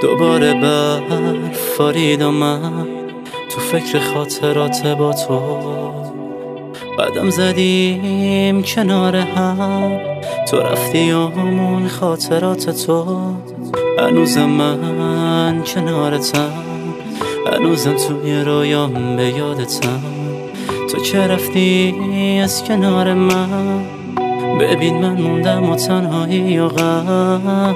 دوباره برفارید و من تو فکر خاطرات با تو قدم زدیم کنار هم، تو رفتی همون خاطرات تو. هنوزم من کنارتم، هنوزم توی رویام به یادتم. تو که رفتی از کنار من، ببین من موندم و تنهایی و غم.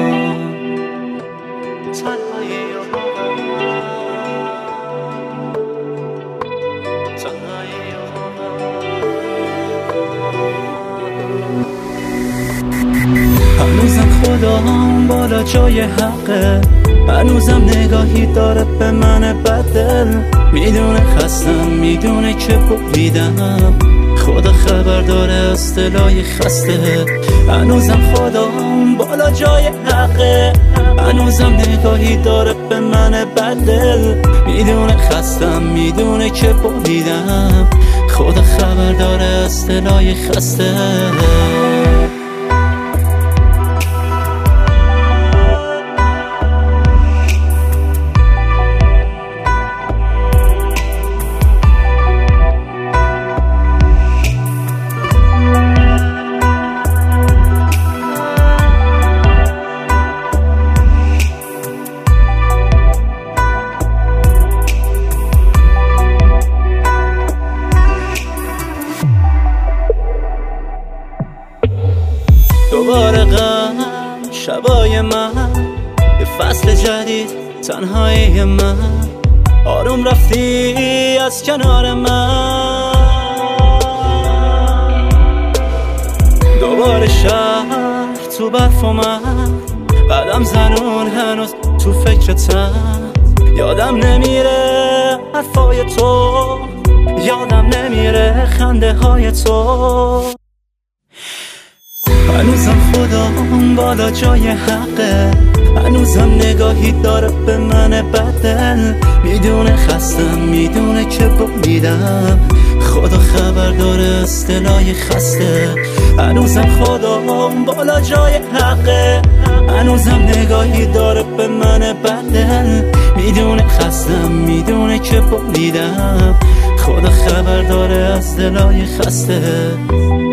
هنوزم خدام بالا جای حقه، هنوزم نگاهی داره به من بدل. میدونه خستم، میدونه که بریدم، خدا خبر داره از دلای خسته. هنوزم خدام بالا جای حقه، هنوزم نگاهی داره به من بدل. میدونه خستم، میدونه که بریدم، خدا خبر داره از دلای خسته. دوباره غم شبای من، یه فصل جدید تنهایی من. آروم رفتی از کنار من، دوباره شهر تو برف و من. قدم زنون هنوز تو فکرتم، یادم نمیره حرفای تو، یادم نمیره خنده های تو. هنوزم خدام بالا جای حقه، هنوزم نگاهی داره به من بدل. میدونه خستم، میدونه که بریدم، خدا خبر داره از دلای خسته. هنوزم خدام بالا جای حقه، هنوزم نگاهی داره به من بدل. میدونه خستم، میدونه که بریدم، خدا خبر داره از دلای خسته.